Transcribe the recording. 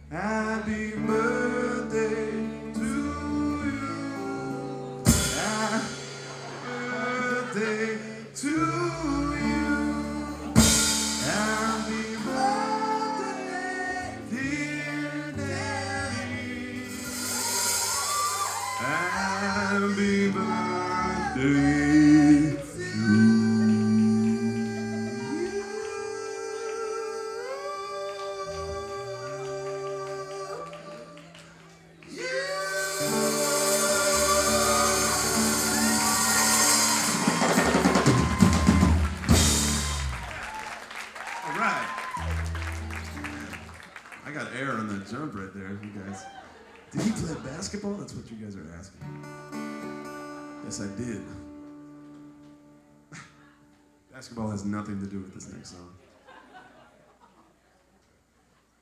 Happy birthday to you. Happy birthday to you. Happy birthday, dear Daddy. Happy birthday to you. All right. I got air on that jump right there, you guys. Did he play basketball? That's what you guys are asking. Yes, I did. Basketball has nothing to do with this next song.